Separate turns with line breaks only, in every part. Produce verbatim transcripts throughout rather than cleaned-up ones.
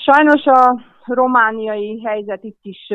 Sajnos a romániai helyzet itt is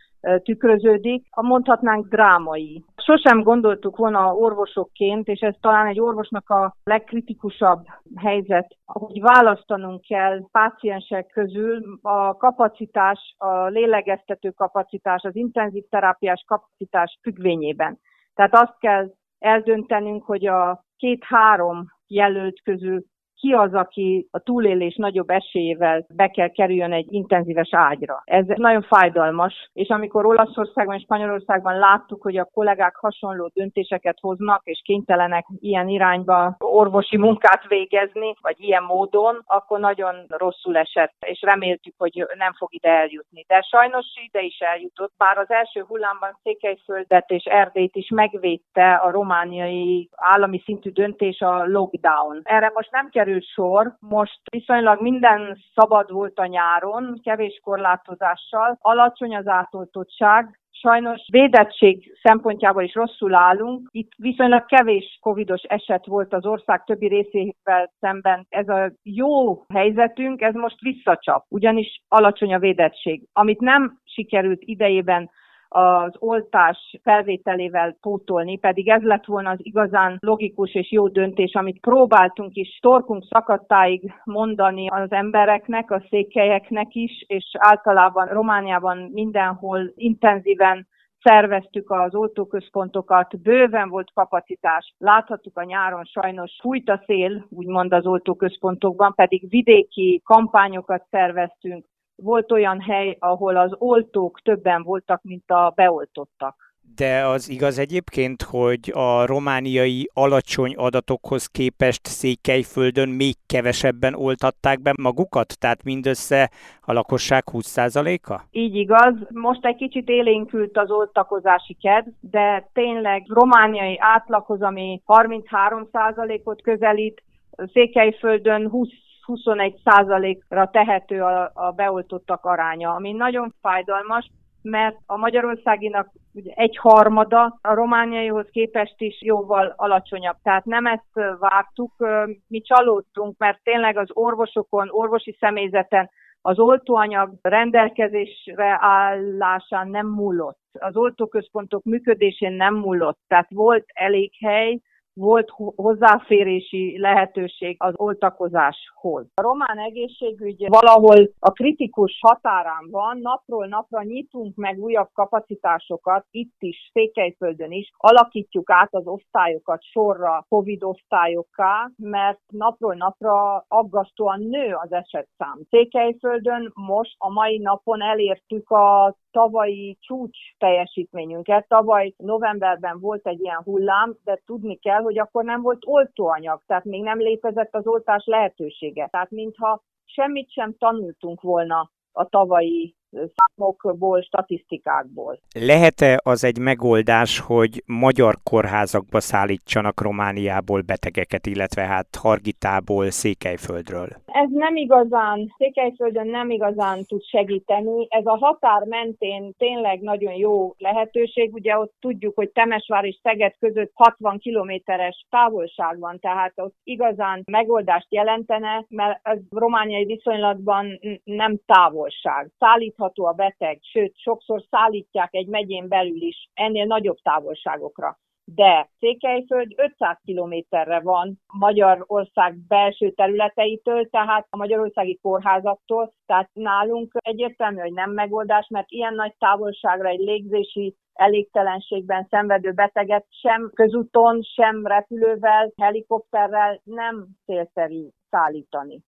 tükröződik, mondhatnánk drámai. Sosem gondoltuk volna orvosokként, és ez talán egy orvosnak a legkritikusabb helyzet, hogy választanunk kell páciensek közül a kapacitás, a lélegeztető kapacitás, az intenzív terápiás kapacitás függvényében. Tehát azt kell eldöntenünk, hogy a két-három jelölt közül ki az, aki a túlélés nagyobb esélyével be kell kerüljön egy intenzíves ágyra. Ez nagyon fájdalmas, és amikor Olaszországban és Spanyolországban láttuk, hogy a kollégák hasonló döntéseket hoznak, és kénytelenek ilyen irányba orvosi munkát végezni, vagy ilyen módon, akkor nagyon rosszul esett, és reméltük, hogy nem fog ide eljutni. De sajnos ide is eljutott, bár az első hullámban Székelyföldet és Erdélyt is megvédte a romániai állami szintű döntés, a lockdown. Erre most nem kerül sor. Most viszonylag minden szabad volt a nyáron, kevés korlátozással, alacsony az átoltottság, sajnos védettség szempontjából is rosszul állunk. Itt viszonylag kevés covidos eset volt az ország többi részével szemben. Ez a jó helyzetünk, ez most visszacsap, ugyanis alacsony a védettség. Amit nem sikerült idejében az oltás felvételével pótolni, pedig ez lett volna az igazán logikus és jó döntés, amit próbáltunk is torkunk szakadtáig mondani az embereknek, a székelyeknek is, és általában Romániában mindenhol intenzíven szerveztük az oltóközpontokat, bőven volt kapacitás. Láthattuk a nyáron sajnos fújt a szél, úgymond az oltóközpontokban, pedig vidéki kampányokat szerveztünk. Volt olyan hely, ahol az oltók többen voltak, mint a beoltottak.
De az igaz egyébként, hogy a romániai alacsony adatokhoz képest Székelyföldön még kevesebben oltatták be magukat? Tehát mindössze a lakosság húsz százaléka?
Így igaz. Most egy kicsit élénkült az oltakozási kedv, de tényleg romániai átlaghoz, ami harminchárom százalékot közelít, Székelyföldön húsz huszonegy százalékra tehető a, a beoltottak aránya, ami nagyon fájdalmas, mert a magyarországinak ugye egy harmada a romániaihoz képest is jóval alacsonyabb. Tehát nem ezt vártuk, mi csalódtunk, mert tényleg az orvosokon, orvosi személyzeten az oltóanyag rendelkezésre állásán nem múlott. Az oltóközpontok működésén nem múlott. Tehát volt elég hely, volt hozzáférési lehetőség az oltakozáshoz. A román egészségügy valahol a kritikus határán van, napról napra nyitunk meg újabb kapacitásosokat, itt is, Székelyföldön is, alakítjuk át az osztályokat sorra Covid osztályokká, mert napról napra aggasztóan nő az esetszám. Székelyföldön most a mai napon elértük a tavalyi csúcs teljesítményünket. Tavaly novemberben volt egy ilyen hullám, de tudni kell, hogy akkor nem volt oltóanyag, tehát még nem létezett az oltás lehetősége. Tehát mintha semmit sem tanultunk volna a tavalyi számokból, statisztikákból.
Lehet-e az egy megoldás, hogy magyar kórházakba szállítsanak Romániából betegeket, illetve hát Hargitából, Székelyföldről?
Ez nem igazán, Székelyföldön nem igazán tud segíteni. Ez a határ mentén tényleg nagyon jó lehetőség. Ugye ott tudjuk, hogy Temesvár és Szeged között hatvan kilométeres távolság van, tehát ott igazán megoldást jelentene, mert ez romániai viszonylatban nem távolság. Szállítható a beteg, sőt, sokszor szállítják egy megyén belül is ennél nagyobb távolságokra. De Székelyföld ötszáz kilométerre van Magyarország belső területeitől, tehát a magyarországi kórházaktól, tehát nálunk egyértelmű, hogy nem megoldás, mert ilyen nagy távolságra egy légzési elégtelenségben szenvedő beteget sem közúton, sem repülővel, helikopterrel nem célszerű szállítani.